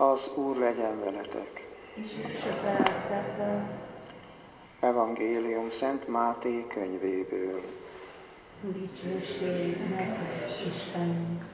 Az Úr legyen veletek. És veled. Evangélium Szent Máté könyvéből. Dicsőség neked, Istenünk!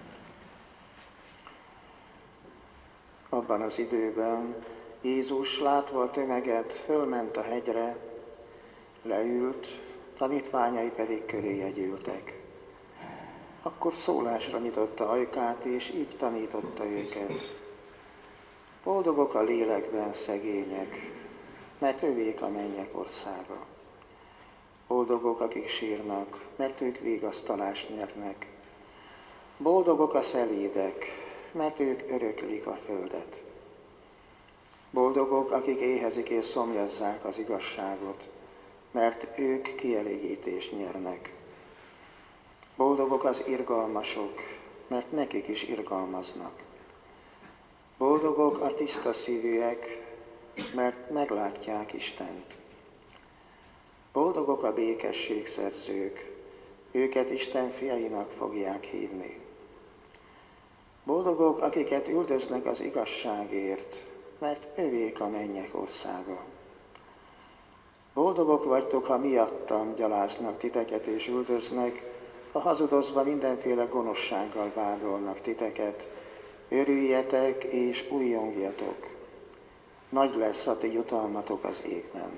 Abban az időben Jézus látva a tömeget, fölment a hegyre, leült, tanítványai pedig köréje gyűltek. Akkor szólásra nyitotta ajkát, és így tanította őket. Boldogok a lélekben szegények, mert övék a mennyek országa. Boldogok, akik sírnak, mert ők vigasztalást nyernek. Boldogok a szelídek, mert ők öröklik a földet. Boldogok, akik éhezik és szomjazzák az igazságot, mert ők kielégítést nyernek. Boldogok az irgalmasok, mert nekik is irgalmaznak. Boldogok a tiszta szívűek, mert meglátják Istent. Boldogok a békességszerzők, őket Isten fiainak fogják hívni. Boldogok, akiket üldöznek az igazságért, mert övék a mennyek országa. Boldogok vagytok, ha miattam gyaláznak titeket és üldöznek, ha hazudozva mindenféle gonoszsággal vádolnak titeket. Örüljetek és újjongjatok, nagy lesz a ti jutalmatok az égben.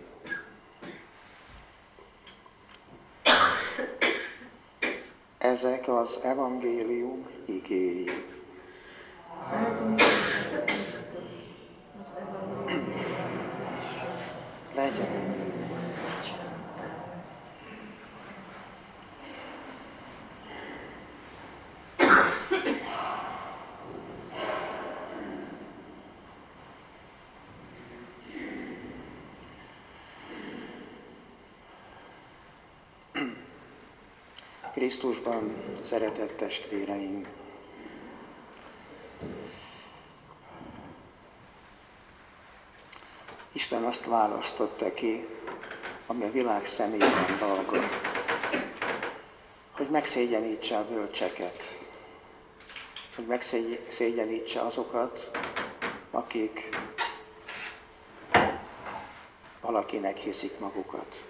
Ezek az evangélium igéi. Legyen. Krisztusban, szeretett testvéreim! Isten azt választotta ki, ami a világ szemében dolga, hogy megszégyenítse a bölcseket, hogy megszégyenítse azokat, akik valakinek hiszik magukat.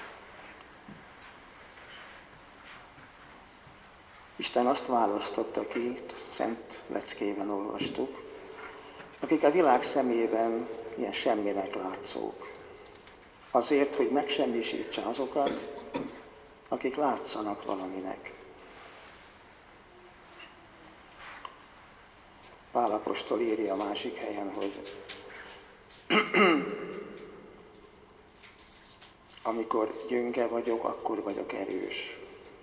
Isten azt választotta ki, Szent Leckében olvastuk, akik a világ szemében ilyen semminek látszók. Azért, hogy megsemmisítse azokat, akik látszanak valaminek. Pál apostol írja a másik helyen, hogy amikor gyönge vagyok, akkor vagyok erős.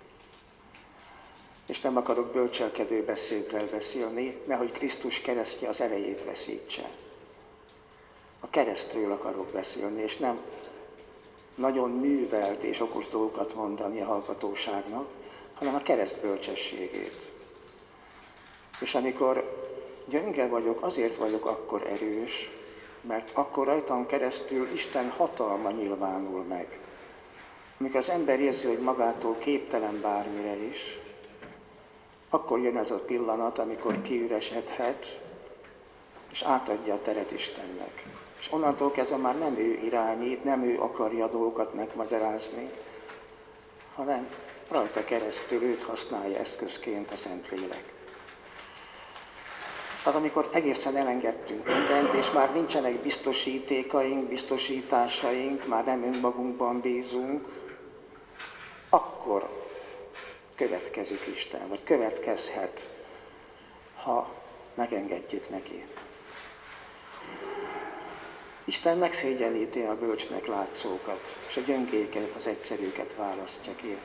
És nem akarok bölcselkedő beszéddel beszélni, nehogy Krisztus keresztje az erejét veszítse. A keresztről akarok beszélni, és nem nagyon művelt és okos dolgokat mondani a hallgatóságnak, hanem a kereszt bölcsességét. És amikor gyönge vagyok, azért vagyok akkor erős, mert akkor rajtam keresztül Isten hatalma nyilvánul meg. Amikor az ember érzi, hogy magától képtelen bármire is, akkor jön ez a pillanat, amikor kiüresedhet, és átadja a teret Istennek. És onnantól kezdve már nem ő irányít, nem ő akarja a dolgokat megmagyarázni, hanem rajta keresztül őt használja eszközként a Szentlélek. Tehát amikor egészen elengedtünk mindent, és már nincsenek biztosítékaink, biztosításaink, már nem önmagunkban bízunk, akkor következik Isten, vagy következhet, ha megengedjük neki. Isten megszégyeníti a bölcsnek látszókat, és a gyöngéket, az egyszerűket választja ki.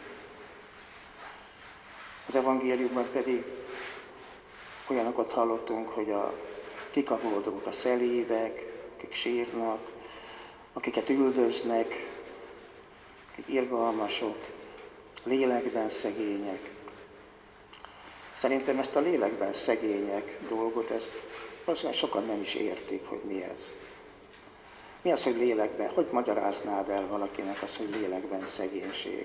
Az evangéliumban pedig olyanokat hallottunk, hogy kik a boldogok, a szelídek, akik sírnak, akiket üldöznek, akik irgalmasok, lélekben szegények. Szerintem ezt a lélekben szegények dolgot, ezt valószínűleg sokan nem is értik, hogy mi ez. Mi az, hogy lélekben? Hogy magyaráznád el valakinek azt, hogy lélekben szegénység?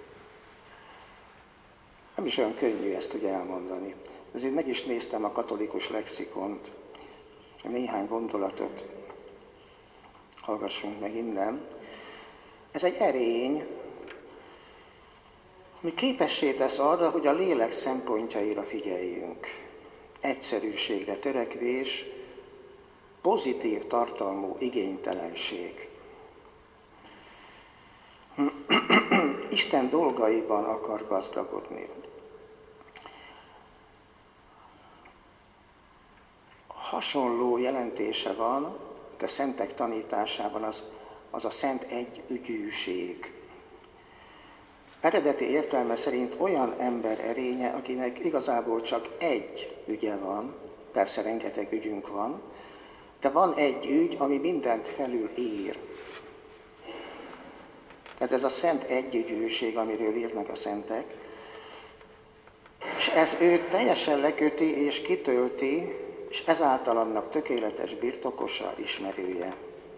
Nem is olyan könnyű ezt ugye elmondani. Ezért meg is néztem a katolikus lexikont. Néhány gondolatot hallgassunk meg innen. Ez egy erény, ami képessé tesz arra, hogy a lélek szempontjaira figyeljünk. Egyszerűségre törekvés, pozitív tartalmú igénytelenség. Isten dolgaiban akar gazdagodni. Hasonló jelentése van a szentek tanításában az a szent együgyűség. Eredeti értelme szerint olyan ember erénye, akinek igazából csak egy ügye van, persze rengeteg ügyünk van, de van egy ügy, ami mindent felül ír. Tehát ez a szent együgyűség, amiről írnak a szentek, és ez őt teljesen leköti és kitölti, és ezáltal annak tökéletes birtokosa, ismerője.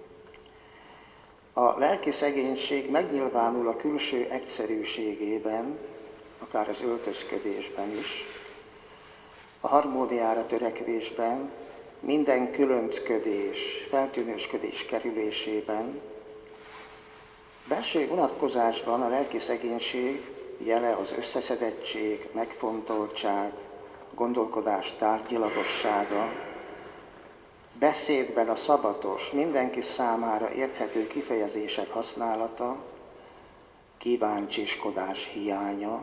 A lelki szegénység megnyilvánul a külső egyszerűségében, akár az öltözködésben is, a harmóniára törekvésben, minden különcködés, feltűnősködés kerülésében. Belső vonatkozásban a lelki szegénység jele az összeszedettség, megfontoltság, gondolkodás tárgyilagossága, beszédben a szabatos, mindenki számára érthető kifejezések használata, kíváncsiskodás hiánya,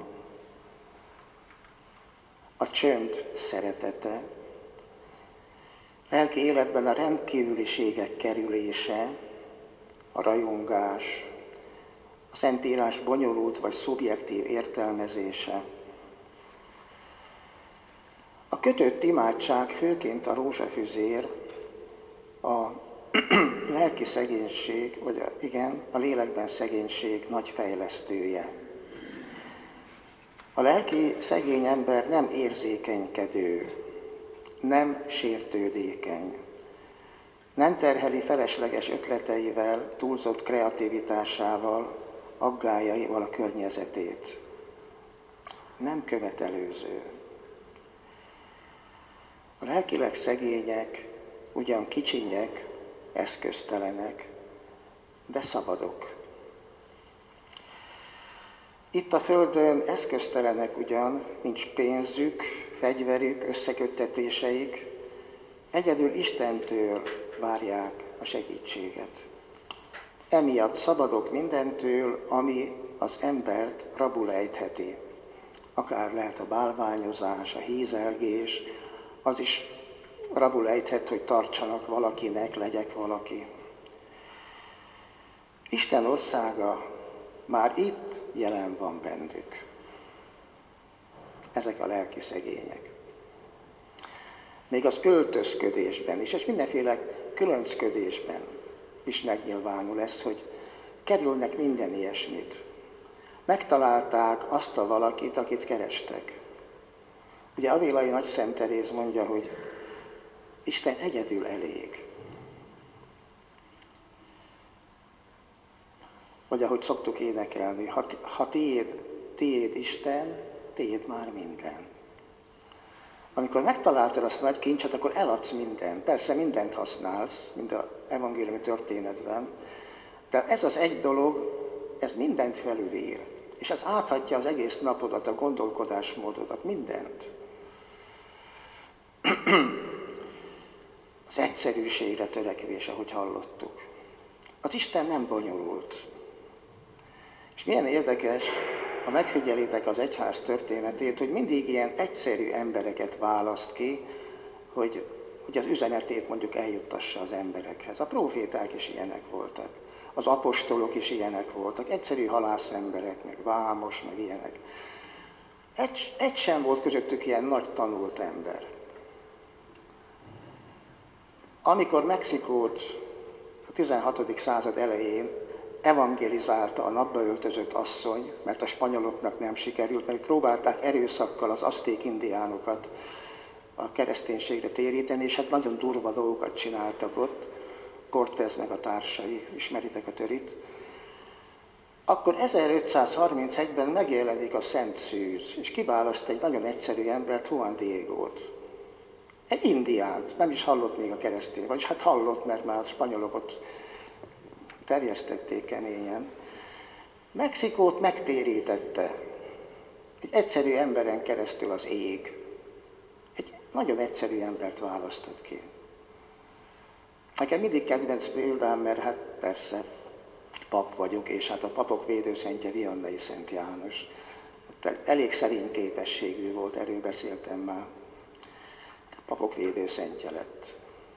a csönd szeretete, lelki életben a rendkívüliségek kerülése, a rajongás, a Szentírás bonyolult vagy szubjektív értelmezése. A kötött imádság főként a rózsafüzér, a lelki szegénység, vagy a lélekben szegénység nagy fejlesztője. A lelki szegény ember nem érzékenykedő, nem sértődékeny, nem terheli felesleges ötleteivel, túlzott kreativitásával, aggályaival a környezetét. Nem követelőző. A lelkileg szegények ugyan kicsinyek, eszköztelenek, de szabadok. Itt a földön eszköztelenek ugyan, nincs pénzük, fegyverük, összeköttetéseik, egyedül Istentől várják a segítséget. Emiatt szabadok mindentől, ami az embert rabul ejtheti. Akár lehet a bálványozás, a hízelgés, az is rabul ejthet, hogy tartsanak valakinek, legyek valaki. Isten országa már itt jelen van bennük. Ezek a lelki szegények. Még az öltözködésben is, és mindenféle különcködésben is megnyilvánul ez, hogy kerülnek minden ilyesmit. Megtalálták azt a valakit, akit kerestek. Ugye Avélai Nagyszent Teréz mondja, hogy Isten egyedül elég. Vagy ahogy szoktuk énekelni, ha tiéd Isten, tiéd már minden. Amikor megtaláltad azt nagy kincset, akkor eladsz mindent. Persze mindent használsz, mint az evangéliumi történetben, de ez az egy dolog, ez mindent felülír. És ez áthatja az egész napodat, a gondolkodásmódodat, mindent. Az egyszerűségre törekvés, ahogy hallottuk. Az Isten nem bonyolult. És milyen érdekes, ha megfigyelitek az egyház történetét, hogy mindig ilyen egyszerű embereket választ ki, hogy az üzenetét mondjuk eljuttassa az emberekhez. A próféták is ilyenek voltak. Az apostolok is ilyenek voltak. Egyszerű halászemberek, meg vámos, meg ilyenek. Egy sem volt közöttük ilyen nagy tanult ember. Amikor Mexikót a 16. század elején evangelizálta a napba öltözött asszony, mert a spanyoloknak nem sikerült, mert próbálták erőszakkal az azték indiánokat a kereszténységre téríteni, és hát nagyon durva dolgokat csináltak ott, Cortés meg a társai, ismeritek a törit. Akkor 1531-ben megjelenik a Szent Szűz, és kiválaszt egy nagyon egyszerű embert, Juan Diegót. egy indiánt, nem is hallott még a keresztény, vagyis hát hallott, mert már a spanyolok ott terjesztették keményen. Mexikót megtérítette egy egyszerű emberen keresztül az ég. Egy nagyon egyszerű embert választott ki. Nekem mindig kedvenc példám, mert hát persze pap vagyok, és hát a papok védőszentje Viannai Szent János. Elég szerény képességű volt, erről beszéltem már. A papok védőszentje lett.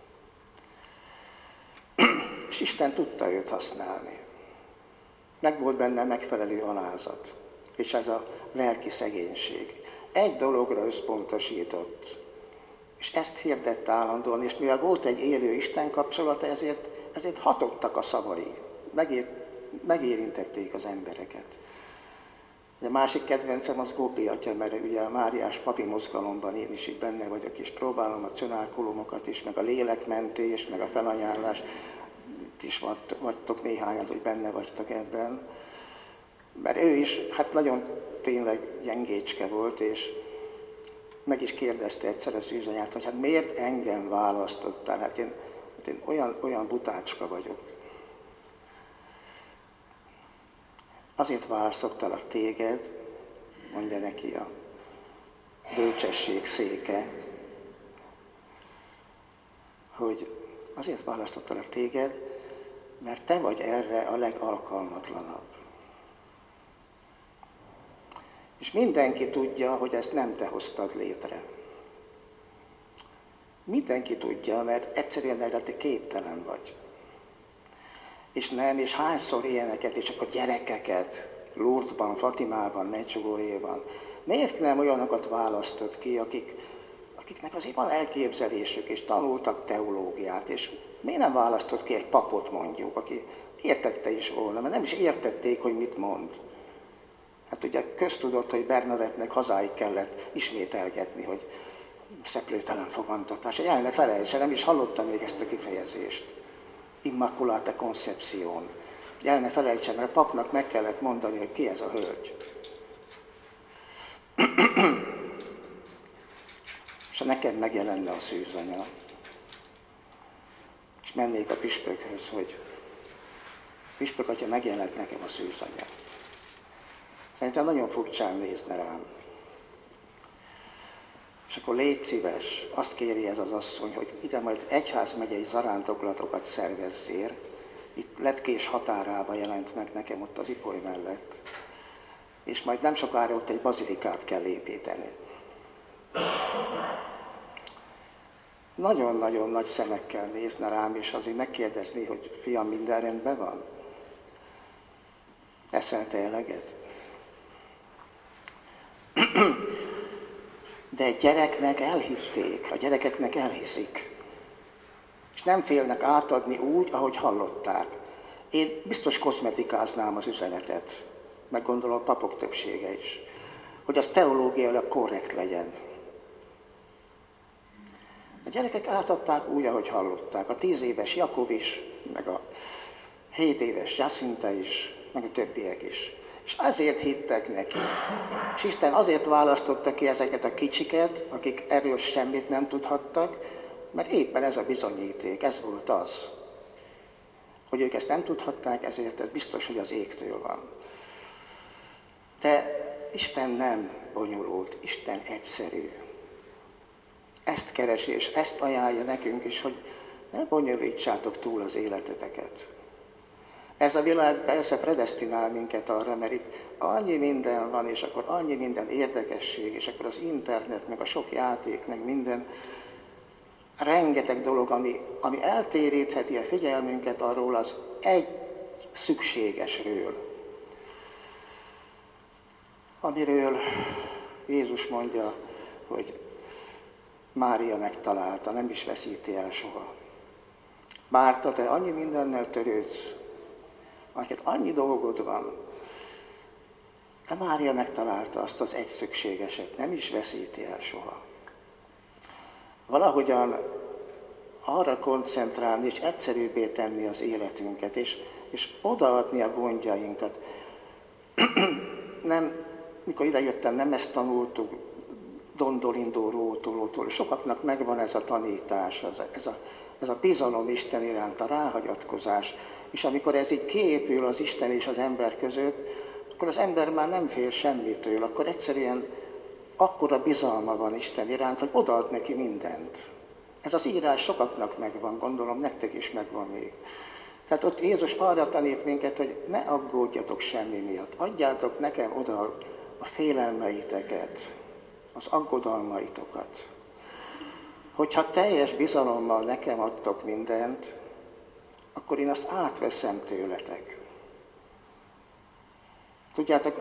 És Isten tudta őt használni. Meg volt benne megfelelő alázat, és ez a lelki szegénység. Egy dologra összpontosított, és ezt hirdett állandóan, és mivel volt egy élő Isten kapcsolata, ezért hatottak a szavai, megérintették az embereket. A másik kedvencem az Gópi atya, mert ugye a Máriás papi mozgalomban én is itt benne vagyok, és próbálom a cönálkolomokat is, meg a lélekmentés, meg a felajánlás. Itt is vagytok néhányan, hogy benne vagytok ebben. Mert ő is, hát nagyon tényleg gyengécske volt, és meg is kérdezte egyszer a szűzanyát, hogy hát miért engem választottál? Hát én olyan butácska vagyok. Azért választottalak téged, mondja neki a bölcsesség széke, hogy azért választottalak téged, mert te vagy erre a legalkalmatlanabb. És mindenki tudja, hogy ezt nem te hoztad létre. Mindenki tudja, mert egyszerűen erre te képtelen vagy. És hányszor ilyeneket, és akkor gyerekeket, Lourdesban, Fatimában, Medjugorjéban, miért nem olyanokat választott ki, akiknek azért van elképzelésük, és tanultak teológiát, és miért nem választott ki egy papot mondjuk, aki értette is volna, mert nem is értették, hogy mit mond. Hát ugye köztudott, hogy Bernadettnek hazáig kellett ismételgetni, hogy szeplőtelen fogantatás. El ne felejtse, nem is hallottam még ezt a kifejezést. Immaculata Concepción. El ne felejtse, mert a papnak meg kellett mondani, hogy ki ez a hölgy. És nekem megjelenne a szűzanya. És mennék a püspökhöz, hogy püspök atya, megjelent nekem a szűzanya. Szerintem nagyon furcsán nézne rám. És akkor légy szíves, azt kéri ez az asszony, hogy ide majd egyházmegyei zarándoklatokat szervezzél. Itt Letkés határába jelent meg nekem ott az Ipoly mellett. És majd nem sokára ott egy bazilikát kell építeni. Nagyon-nagyon nagy szemekkel nézne rám, és azért megkérdezni, hogy fiam, minden rendben van? Eszel te eleget? De egy gyereknek elhitték, a gyerekeknek elhiszik. És nem félnek átadni úgy, ahogy hallották. Én biztos kozmetikáznám az üzenetet, meg gondolom a papok többsége is, hogy az teológiailag korrekt legyen. A gyerekek átadták úgy, ahogy hallották. A 10 éves Jakov is, meg a 7 éves Jacinta is, meg a többiek is. És azért hittek neki. És Isten azért választotta ki ezeket a kicsiket, akik erről semmit nem tudhattak, mert éppen ez a bizonyíték, ez volt az. Hogy ők ezt nem tudhatták, ezért ez biztos, hogy az égtől van. De Isten nem bonyolult, Isten egyszerű. Ezt keresi, és ezt ajánlja nekünk is, hogy ne bonyolítsátok túl az életeteket. Ez a világ persze predesztinál minket arra, mert itt annyi minden van, és akkor annyi minden érdekesség, és akkor az internet, meg a sok játék, meg minden, rengeteg dolog, ami eltérítheti a figyelmünket arról az egy szükségesről, amiről Jézus mondja, hogy Mária megtalálta, nem is veszíti el soha. Márta, te annyi mindennel törődsz, neked annyi dolgod van, de Mária megtalálta azt az egy szükségeset, nem is veszíti el soha. Valahogyan arra koncentrálni, és egyszerűbbé tenni az életünket, és odaadni a gondjainkat. Nem, mikor idejöttem, nem ezt tanultuk, Dondolindó Rótolótól. Sokaknak megvan ez a tanítás, ez a bizalom Isten iránt, a ráhagyatkozás. És amikor ez így kiépül az Isten és az ember között, akkor az ember már nem fél semmitől, akkor egyszerűen akkora bizalma van Isten iránt, hogy odaad neki mindent. Ez az írás sokaknak megvan, gondolom, nektek is megvan még. Tehát ott Jézus arra tanít minket, hogy ne aggódjatok semmi miatt. Adjátok nekem oda a félelmeiteket, az aggodalmaitokat. Hogyha teljes bizalommal nekem adtok mindent, akkor én azt átveszem tőletek. Tudjátok,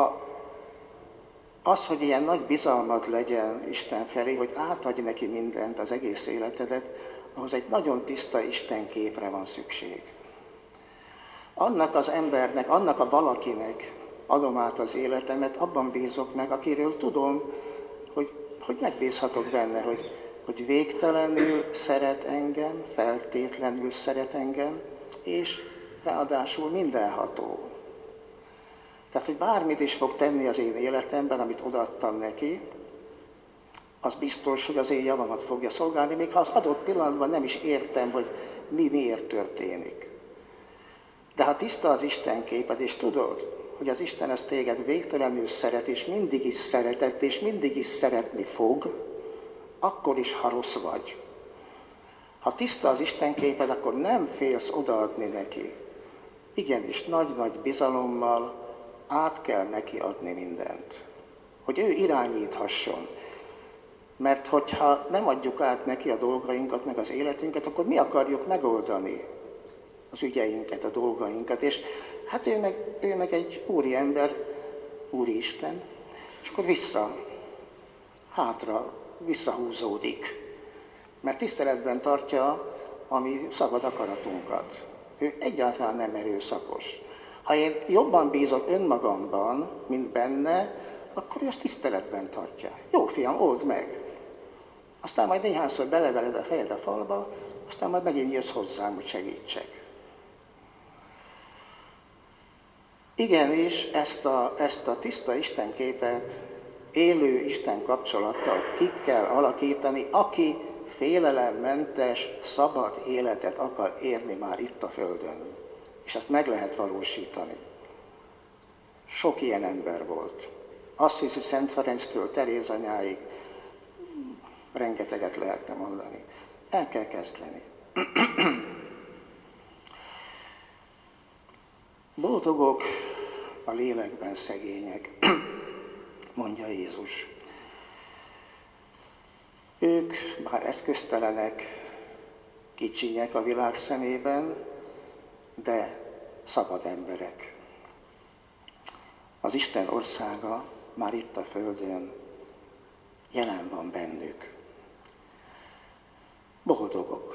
az, hogy ilyen nagy bizalmad legyen Isten felé, hogy átadj neki mindent, az egész életedet, ahhoz egy nagyon tiszta Isten képre van szükség. Annak az embernek, annak a valakinek adom át az életemet, abban bízok meg, akiről tudom, hogy megbízhatok benne, hogy végtelenül szeret engem, feltétlenül szeret engem, és ráadásul mindenható. Tehát, hogy bármit is fog tenni az én életemben, amit odaadtam neki, az biztos, hogy az én javamat fogja szolgálni, még ha az adott pillanatban nem is értem, hogy miért történik. De ha tiszta az Isten képed, és tudod, hogy az Isten ezt téged végtelenül szeret, és mindig is szeretett, és mindig is szeretni fog, akkor is, ha rossz vagy. Ha tiszta az Isten képed, akkor nem félsz odaadni neki. Igenis, nagy-nagy bizalommal át kell neki adni mindent. Hogy ő irányíthasson. Mert hogyha nem adjuk át neki a dolgainkat, meg az életünket, akkor mi akarjuk megoldani az ügyeinket, a dolgainkat. És hát ő meg egy úri ember, úri Isten, és akkor visszahúzódik. Mert tiszteletben tartja a mi szabad akaratunkat. Ő egyáltalán nem erőszakos. Ha én jobban bízok önmagamban, mint benne, akkor ő azt tiszteletben tartja. Jó, fiam, old meg. Aztán majd néhányszor beleveled a fejed a falba, aztán majd megint jössz hozzám, hogy segítsek. Igenis, ezt a tiszta Istenképet élő Isten kapcsolattal ki kell alakítani, aki félelemmentes, szabad életet akar érni már itt a Földön. És ezt meg lehet valósítani. Sok ilyen ember volt. Assisi Szent Ferenctől Teréz anyáig rengeteget lehetne mondani. El kell kezdeni. Boldogok a lélekben szegények, mondja Jézus. Ők bár eszköztelenek, kicsinyek a világ szemében, de szabad emberek. Az Isten országa már itt a Földön jelen van bennük. Boldogok.